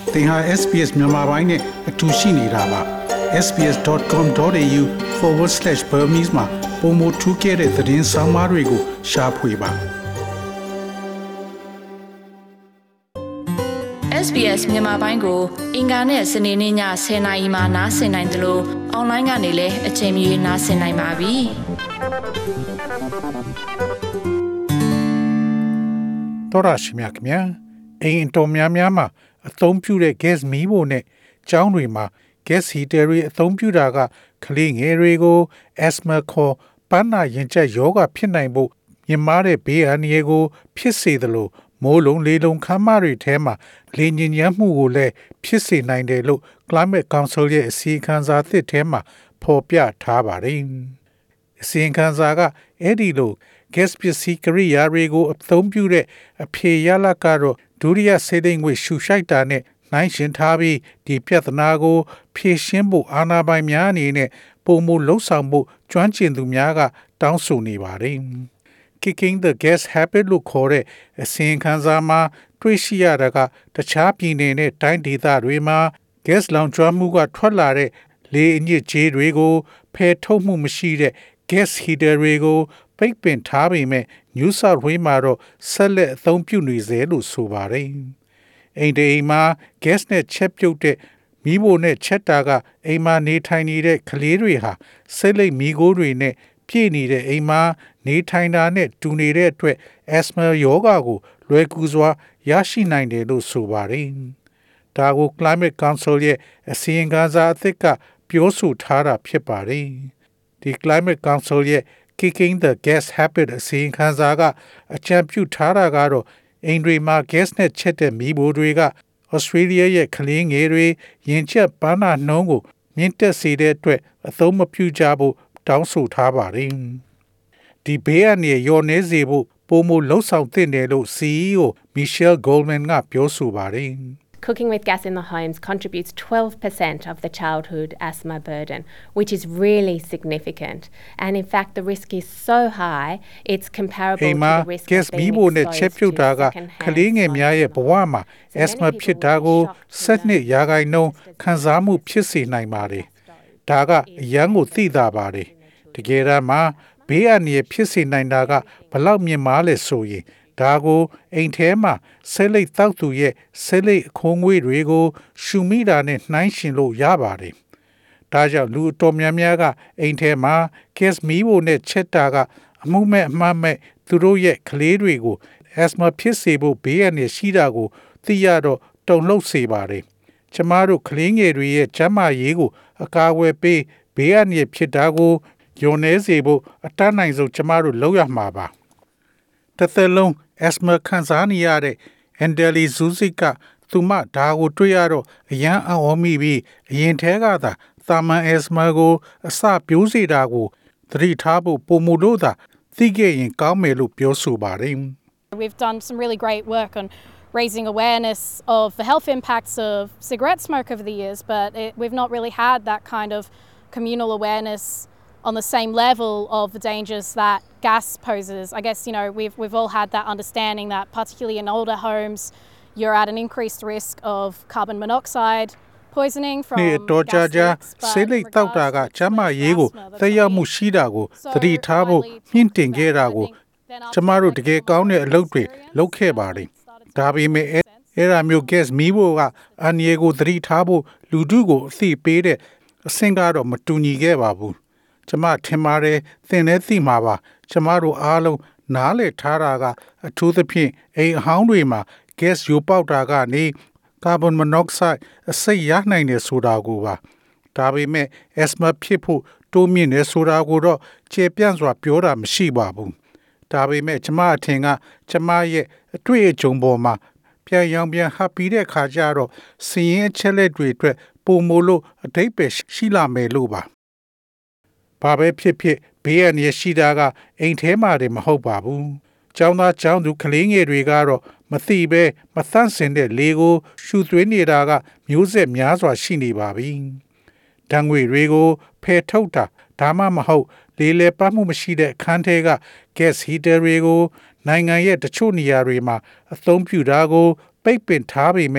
သင်ဟာ SPS မြန်မာပိုင်းနဲ့အတူရှိနေတာပါ sbs.com.au/burmese မှာပုံမထူးခဲ့တဲ့သတင်းစာမားတွေကိုရှားဖွေပါ SBS မြန်မာပိုင်းကိုအင်ကာနဲ့စနေနေ့ည10:00နာရီမှနားဆင်နိုင်တယ်လို့အွန်လိုင်းကနေလည်းအချိန်မီနားဆင်နိုင်ပါပြီတော်ရရှိမြခင်ဗျာအိမ်တော်များများမှာအသုံးပြုတဲ့ gas မီးဖိုနဲ့ကျောင်းတွေမှာ gas heater တွေအသုံးပြုတာကကလေးငယ်တွေကို asthma ခေါ်ပန်းနာရင်ကျပ်ရောဂါဖြစ်နိုင်ဖို့မြင့်မားတဲ့ဘေးအန္တရာယ်ကိုဖြစ်စေသလိုမိုးလုံးလေလုံးခမ်းမတွေထဲမှာလေညင်ညမ်းမှုကိုလည်းဖြစ်စေနိုင်တယ်လို့ Climate Council ရဲ့အစီအခံစာသစ်ထဲမှာဖော်ပြထားပါတယ်။အစီအခံစာကအဲ့ဒီလို gas ပစ္စည်းကရိယာတွေကိုအသုံးပြုတဲ့အဖြေရလဒ်ကတော့ဒုတိယဆေးလိမ်ငွေရှူရှိုက်တာနဲ့နှိုင်းယှဉ်ထားပြီးဒီပြဿနာကိုဖြေရှင်းဖို့အာဏာပိုင်များအနေနဲ့ပုံမလှုပ်ဆောင်ဖို့ကျွမ်းကျင်သူများကတောင်းဆိုနေပါတယ်။ Kicking the gas habit လို့ခေါ်တဲ့အစီအခံစာမှာတွေ့ရှိရတာကတခြားပြည်နယ်နဲ့တိုင်းဒေသတွေမှာ gas လောင်ကျွမ်းမှုကထွက်လာတဲ့လေအညစ်အကြေးတွေကိုဖယ်ထုတ်မှုမရှိတဲ့ gas heater တွေကိုပိတ်ပင်ထားပေမဲ့ New South Wales မှာတော့ဆက်လက်အသုံးပြုနေစေလို့ဆိုပါတယ်။အိမ်တိမ်မှာ gas နဲ့ချက်ပြုတ်တဲ့မီးဖိုနဲ့ချက်တာကအိမ်မှာနေထိုင်နေတဲ့ကလေးတွေဟာစိတ်လိပ်မီးခိုးတွေနဲ့ပြည့်နေတဲ့အိမ်မှာနေထိုင်တာနဲ့တူနေတဲ့အတွက် asthma ရောဂါကိုလွယ်ကူစွာရရှိနိုင်တယ်လို့ဆိုပါတယ်။ဒါကို Climate Council ရဲ့အစီရင်ခံစာအသစ်ကပြောဆိုထားတာဖြစ်ပါတယ်။ဒီ Climate Council ရဲ့ Kicking the gas habit အစီရင်ခံစာကအကြံပြုထားတာကတော့အိမ်တွေမှာ gas နဲ့ချက်တဲ့မီးဖိုတွေက Australia ရဲ့ကလေးငယ်တွေရင်ကျပ်ပန်းနာနှုန်းကိုမြင့်တက်စေတဲ့အတွက်အသုံးမပြုကြဖို့တောင်းဆိုထားပါတယ်။ဒီဘေးအန္တရာယ်လျော့နည်းစေဖို့ပုံမလှုပ်ဆောင်သင့်တယ်လို့ CEO Michelle Goldman ကပြောဆိုပါတယ်။ Cooking with gas in the homes contributes 12% of the childhood asthma burden, which is really significant. And in fact, the risk is so high, it's comparable to the risk of being exposed to secondhand ကလေးငယ်များရဲ့ဘဝမှာ asthma ဖြစ်တာကို12%ခံစားမှုဖြစ်စေနိုင်ပါတယ်။ဒါကအရန်ကိုသိတာပါတယ်။တကယ်တမ်းမှာဘေးအန္တရာယ်ဖြစ်စေနိုင်တာကဘလောက်မြင့်မားလဲဆိုရင်ဒါကိုအိမ်ထဲမှာဆဲလိပ်တောက်သူရဲ့ဆဲလိပ်အခိုးငွေ့တွေကိုရှူမိတာနဲ့နှိုင်းယှဉ်လို့ရပါတယ်။ဒါကြောင့်လူအတော်များများကအိမ်ထဲမှာ gas မီးဖိုနဲ့ချက်တာကအမှုမဲ့အမှားမဲ့သူတို့ရဲ့ကလေးတွေကို asthma ဖြစ်စေဖို့ဘေးအန္တရာယ်ရှိတာကိုသိရတော့တုန်လှုပ်စေပါတယ်။ကျမတို့ကလေးငယ်တွေရဲ့ကျန်းမာရေးကိုအကာအကွယ်ပေးဘေးအန္တရာယ်ဖြစ်တာကိုညှို့နှဲစေဖို့အတတ်နိုင်ဆုံးကျမတို့လုပ်ရမှာပါ။တစ်သက်လုံးasthma ခံစားနေရတဲ့ Andeli Zuzik ကသူမဒါကိုတွေ့ရတော့အရန်အော်မိပြီးအရင်ထဲကသာသာမန် asthma ကိုအစပြိုးစေတာကိုသတိထားဖို့ပုံမလို့သာသိခဲ့ရင်ကောင်းမယ်လို့ပြောဆိုပါတယ် We've done some really great work on raising awareness of the health impacts of cigarette smoke over the years, but we've not really had that kind of communal awareness on the same level of the dangers that gas poses. I guess, we've all had that understanding that particularly in older homes, you're at an increased risk of carbon monoxide poisoning from gas leaks. ဆေးလိပ်တောက်တာကကျန်းမာရေးကိုသက်ရောက်မှုရှိတာကိုသတိထားဖို့မြင့်တင်ခဲ့တာကိုကျမတို့တကယ်ကောင်းတဲ့အလုပ်တွေလုပ်ခဲ့ပါတယ်။ဒါပေမဲ့အဲ့ဒါမျိုး gas မီးဖိုကအန္တရာယ်ကိုသတိထားဖို့လူထုကိုအသိပေးတဲ့အဆင့်ကတော့မတူညီခဲ့ပါဘူး။ကျမထင်ပါတယ်သင်လည်းသိမှာပါကျမတို့အားလုံးနားလည်ထားတာကအထူးသဖြင့်အိမ်အဟောင်းတွေမှာ gas ယိုပေါက်တာကနေ carbon monoxide အဆိပ်ရနိုင်တယ်ဆိုတာကိုပါဒါပေမဲ့ asthma ဖြစ်ဖို့တိုးမြင့်နေဆိုတာကိုတော့ကျေပြန့်စွာပြောတာမရှိပါဘူးဒါပေမဲ့ကျမအထင်ကကျမရဲ့အတွေ့အကြုံပေါ်မှာပြန်ရောင်ပြန်ဟပ်ပြီးတဲ့ခါကျတော့စီးရင်ချက်လက်တွေအတွက်ပုံမလို့အတိတ်ပဲရှိလာမယ်လို့ပါဘာပဲဖြစ်ဖြစ်ဘေးအန္တရာယ်ရှိတာကအိမ်ထဲမှာတည်းမဟုတ်ပါဘူး။ကျောင်းသားကျောင်းသူကလေးငယ်တွေကတော့မသိပဲမသန့်စင်တဲ့လေကိုရှူသွင်းနေတာကမျိုးဆက်များစွာရှိနေပါပြီ။ဓာတ်ငွေတွေကိုဖယ်ထုတ်တာဒါမှမဟုတ်လေလေပတ်မှုမရှိတဲ့အခန်းထဲက gas heater တွေကိုနိုင်ငံရဲ့တချို့နေရာတွေမှာအသုံးပြုတာကိုပိတ်ပင်ထားပေမဲ့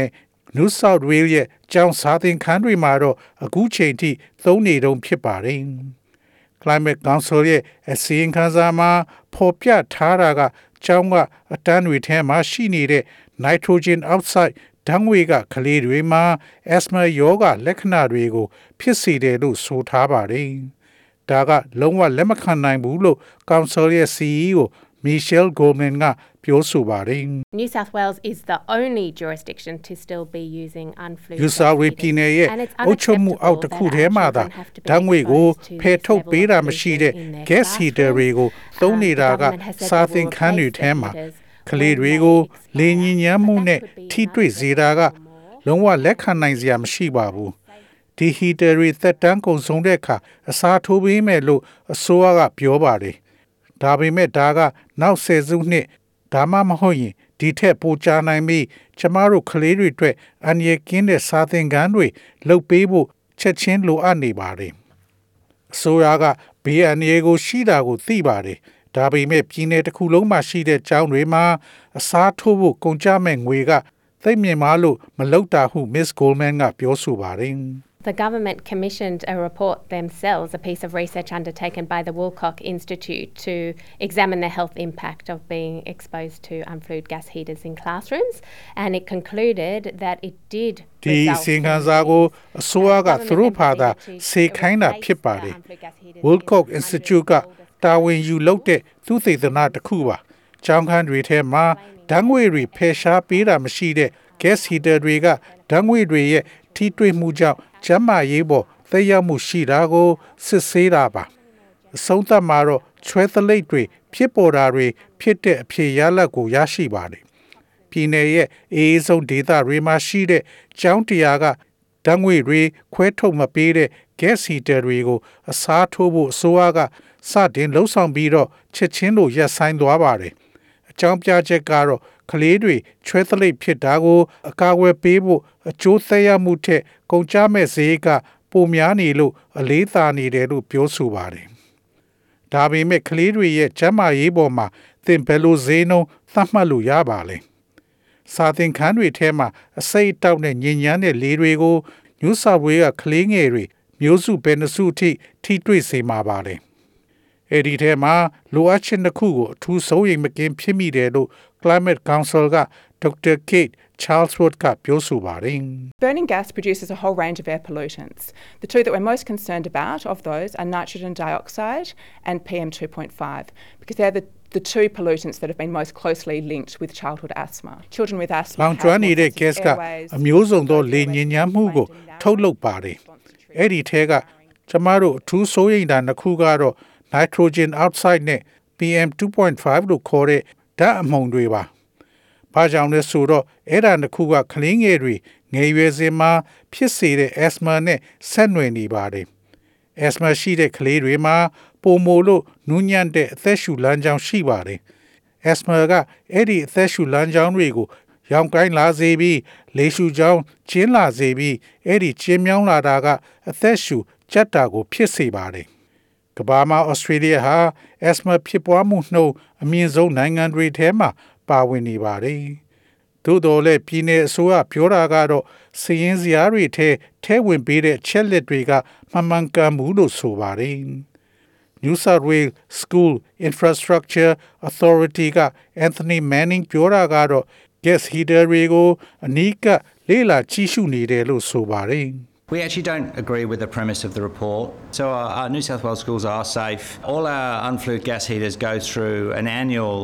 New South Wales ရဲ့ကျောင်းစာသင်ခန်းတွေမှာတော့အခုချိန်ထိသုံးနေတုန်းဖြစ်ပါတယ်။ Climate Council ရဲ့အစီရင်ခံစာမှာဖော်ပြထားတာကကျောင်းကအတန်းတွေထဲမှာရှိနေတဲ့ nitrogen oxide ဓာတ်ငွေ့ကကလေးတွေမှာ asthma ရောဂါလက္ခဏာတွေကိုဖြစ်စေတယ်လို့ဆိုထားပါတယ်။ဒါကလုံးဝလက်မခံနိုင်ဘူးလို့ Council ရဲ့ CEO Michelle Goldman ကပြောဆိုပါတယ်။ New South Wales is the only jurisdiction to still be using unflued New South Wales ပြည်နယ်ရဲ့အုပ်ချုပ်မှုအောက်တစ်ခုထဲမှာသာဓာတ်ငွေ့ကိုဖယ်ထုတ်ပေးတာမရှိတဲ့ gas heater တွေကိုသုံးနေတာကစာသင်ခန်းတွေထဲမှာကလေးတွေကိုလေညင်ညမ်းမှုနဲ့ထိတွေ့စေတာကလုံးဝလက်ခံနိုင်စရာမရှိပါဘူး။ဒီ heater တွေသက်တမ်းကုန်ဆုံးတဲ့အခါအစားထိုးပေးမယ်လို့အစိုးရကပြောပါတယ်။ဒါပေမဲ့ဒါကနောက်10စုနှစ်ဒါမှမဟုတ်ရင်ဒီထက်ပိုကြာနိုင်ပြီးကျမတို့ကလေးတွေအတွက်အန္တရာယ်ကင်းတဲ့စာသင်ခန်းတွေလုပ်ပေးဖို့ချက်ချင်းလိုအပ်နေပါတယ်။အစိုးရကဘေးအန္တရာယ်ကိုရှိတာကိုသိပါတယ်။ဒါပေမဲ့ပြည်နယ်တစ်ခုလုံးမှာရှိတဲ့ကျောင်းတွေမှာအစားထိုးဖို့ကုန်ကျမဲ့ငွေကသိပ်မြင့်မားလို့မလုပ်တာဟု Miss Goldman ကပြောဆိုပါတယ်။ The government commissioned a report themselves, a piece of research undertaken by the Woolcock Institute to examine the health impact of being exposed to unflued gas heaters in classrooms, and it concluded that it did result in ဒီစင်ခံစာကိုအစိုးရကသူတို့ဘာသာစေခိုင်းတာဖြစ်ပါတယ်။ Woolcock Institute ကတာဝန်ယူလုပ်တဲ့သူသေသနာတစ်ခုပါ။ကျောင်းခန်းတွေထဲမှာဓာတ်ငွေ့တွေဖယ်ရှားပေးတာမရှိတဲ့ gas heater တွေကဓာတ်ငွေ့တွေရဲ့ထိတွေ့မှုကြောင့်ကျန်းမာရေးပေါ်သက်ရောက်မှုရှိတာကိုစစ်ဆေးတာပါအဆုံးသတ်မှာတော့ချွဲသလိပ်တွေဖြစ်ပေါ်တာတွေဖြစ်တဲ့အဖြစ်ရလဒ်ကိုရရှိပါတယ်ပြည်နယ်ရဲ့အေးဆုံးဒေသတွေမှာရှိတဲ့ကျောင်းတရားကဓာတ်ငွေ့တွေခွဲထုတ်မပေးတဲ့ gas heater တွေကိုအစားထိုးဖို့အစိုးရကစတင်လှုံ့ဆော်ပြီးတော့ချက်ချင်းလိုရပ်ဆိုင်းသွားပါတယ်အကြောင်းပြချက်ကတော့ကလေးတွေချွဲသလိပ်ဖြစ်တာကိုအကာအကွယ်ပေးဖို့အကျိုးသက်ရောက်မှုထက်ကုန်ကျမဲ့ဈေးကပိုများနေလို့အလေးသာနေတယ်လို့ပြောဆိုပါတယ်။ဒါပေမဲ့ကလေးတွေရဲ့ကျန်းမာရေးပေါ်မှာသင်ဘယ်လိုဈေးနှုန်းသတ်မှတ်လို့ရပါလဲ။စာသင်ခန်းတွေထဲမှာအစိတ်အတောက်နဲ့ညဉ့်ညမ်းတဲ့လေတွေကိုညူးဆော့ဝေးကကလေးငယ်တွေမျိုးစုဘယ်နှစုအထိတွေ့စေမှာပါလဲ။အဲ့ဒီထဲမှာလိုအပ်ချက်တစ်ခုကိုအထူးစိုးရိမ်မကင်းဖြစ်မိတယ်လို့ Climate Council က Dr. Kate Charlesworth ကပြောဆိုပါတယ်။ Burning gas produces a whole range of air pollutants. The two that we're most concerned about of those are nitrogen dioxide and PM2.5 because they're the two pollutants that have been most closely linked with childhood asthma. Children with asthma လောင်ကျွမ်းနေတဲ့ gas ကအမျိုးစုံသောလေညင်ညမ်းမှုကိုထုတ်လုပ်ပါတယ်။အဲ့ဒီထဲကကျမတို့အထူးစိုးရိမ်တာတစ်ခုကတော့ nitrogen oxide နဲ့ PM2.5 လို့ခေါ်တဲ့ဓာတ်အမှုန်တွေပါ။ဘာကြောင့်လဲဆိုတော့အဲ့ဒါတစ်ခုကကလေးငယ်တွေငယ်ရွယ်စဉ်မှာဖြစ်စေတဲ့ asthma နဲ့ဆက်နွယ်နေပါတယ်။ asthma ရှိတဲ့ကလေးတွေမှာပိုမိုလို့နူးညံ့တဲ့အသက်ရှူလမ်းကြောင်းရှိပါတယ်။ asthma ကအဲ့ဒီအသက်ရှူလမ်းကြောင်းတွေကိုရောင်ကိုင်းလာစေပြီးလေရှူကြောင်းကျဉ်းလာစေပြီးအဲ့ဒီကျဉ်းမြောင်းလာတာကအသက်ရှူကြက်တာကိုဖြစ်စေပါတယ်။ကမ္ဘာမှာဩစတြေးလျဟာ asthma ဖြစ်ပွားမှုနှုန်းအမြင့်ဆုံးနိုင်ငံတွေထဲမှာပါဝင်နေပါတယ်။သို့တော်လည်းပြည်내အစိုးရပြောတာကတော့စီးရင်စရာတွေထဲဝင်ပေးတဲ့ချက်လက်တွေကမှန်ကန်မှုလို့ဆိုပါတယ်။ New South Wales School Infrastructure Authority က Anthony Manning ပြောတာကတော့ gas heater တွေကိုအနီးကပ်လေ့လာကြည့်ရှုနေတယ်လို့ဆိုပါတယ်။ We actually don't agree with the premise of the report. So our New South Wales schools are safe. All our unflued gas heaters go through an annual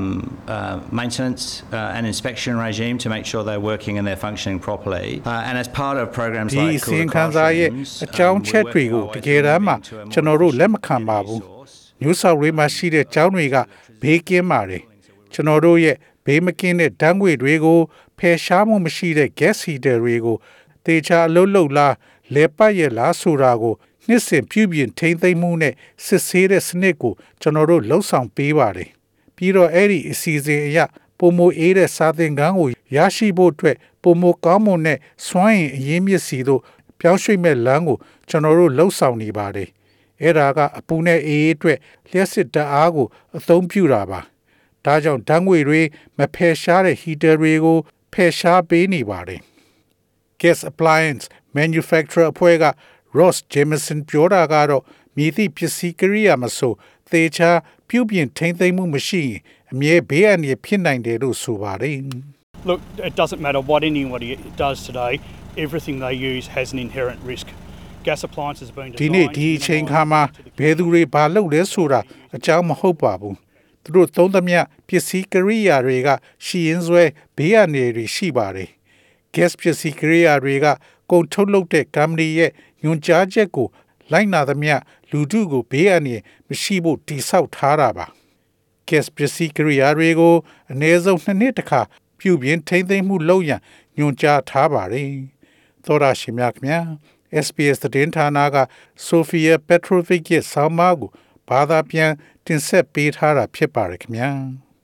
maintenance and inspection regime to make sure they're working and they're functioning properly. And as part of programs like Cooler Classrooms, အကြောင်းချက်တွေကိုတကယ်တမ်းမှာကျွန်တော်တို့လက်မခံပါဘူး။ New South Wales မှာရှိတဲ့ကျောင်းတွေကဘေးကင်းပါတယ်။ကျွန်တော်တို့ရဲ့ဘေးမကင်းတဲ့ဓာတ်ငွေ့တွေကိုဖယ်ရှားမှုမရှိတဲ့ gas heater တွေကိုတေချာအလုပ်လုပ်လားလဲပတ်ရလားဆိုတာကိုနှစ်စဉ်ပြုပြင်ထိန်းသိမ်းမှုနဲ့စစ်ဆေးတဲ့စနစ်ကိုကျွန်တော်တို့လှုပ်ဆောင်ပေးပါတယ်ပြီးတော့အဲ့ဒီအစီအစဉ်အရပုံမအေးတဲ့စာသင်ခန်းကိုရရှိဖို့အတွက်ပုံမကောင်းမွန်တဲ့စွမ်းအင်အရင်းမြစ်စီတို့ပြောင်းရွှေ့မဲ့လမ်းကိုကျွန်တော်တို့လှုပ်ဆောင်နေပါတယ်အဲ့ဒါကအပူနဲ့အေးအတွက်လျှက်စစ်ဓာတ်အားကိုအသုံးပြုတာပါဒါကြောင့်ဓာတ်ငွေ့တွေမဖယ်ရှားတဲ့ heater တွေကိုဖယ်ရှားပေးနေပါတယ် Gas Appliance Manufacturer အဖွဲ့က Ross Jameson ပြောတာကတော့မည်သည့်ပစ္စည်းကိရိယာမဆိုသေချာပြုပြင်ထိန်းသိမ်းမှုမရှိရင်အမြဲဘေးအန္တရာယ်ဖြစ်နိုင်တယ်လို့ဆိုပါတယ်။ Look, it doesn't matter what anybody does today, everything they use has an inherent risk. Gas appliances have been designed ဒီနေ့ဒီအချိန်ခါမှာဘယ်သူတွေဘာလုပ်လဲဆိုတာအကြောင်းမဟုတ်ပါဘူး။သူတို့သုံးသမျှပစ္စည်းကိရိယာတွေကရှိရင်းစွဲဘေးအန္တရာယ်တွေရှိပါတယ်။ gas ပစ္စည်းကိရိယာတွေကကုန်ထုတ်လုပ်တဲ့ကုမ္ပဏီရဲ့ညွှန်ကြားချက်ကိုလိုက်နာသမျှလူထုကိုဘေးအန္တရာယ်မရှိဖို့တည်ဆောက်ထားတာပါ။ gas ပစ္စည်းကိရိယာတွေကိုအနည်းဆုံး2နှစ်တစ်ခါပြုပြင်ထိန်းသိမ်းမှုလုပ်ရန်ညွှန်ကြားထားပါတယ်။သောရရှိမြခင်ဗျာ SBS သတင်းဌာနက Sofia Petrovic ရဲ့ဆောင်းပါးကိုဘာသာပြန်တင်ဆက်ပေးထားတာဖြစ်ပါတယ်ခင်ဗျာ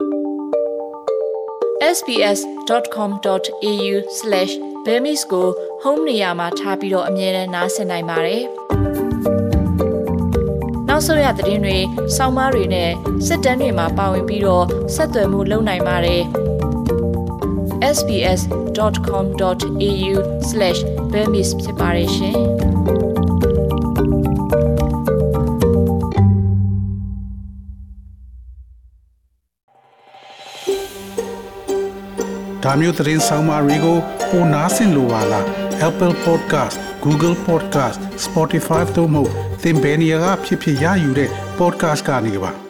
sbs.com.au/bemis ကို home နေရာမှာထားပြီးတော့အမြဲတမ်းနားဆင်နိုင်ပါတယ်။နောက်ဆုံးရသတင်းတွေ၊ဆောင်းပါးတွေနဲ့စစ်တမ်းတွေမှာပါဝင်ပြီးတော့ဆက်သွယ်မှုလုပ်နိုင်ပါတယ်။ sbs.com.au/bemis ဖြစ်ပါတယ်ရှင်။ဒါမျိုးသတင်းဆောင်မတွေကိုပိုနားဆင်လိုပါလား Apple Podcast Google Podcast Spotify တို့မှာသင်ပင်ရာဖြစ်ဖြစ်ရယူတဲ့ podcast ကနေပါ